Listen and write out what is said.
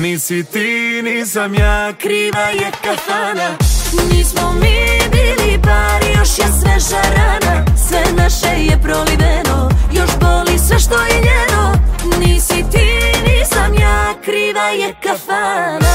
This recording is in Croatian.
Nisi ti, nisam ja, kriva je kafana. Nismo mi bili pari, još je sveža rana. Sve naše je proliveno, još boli sve što je njeno. Nisi ti, nisam ja, kriva je kafana.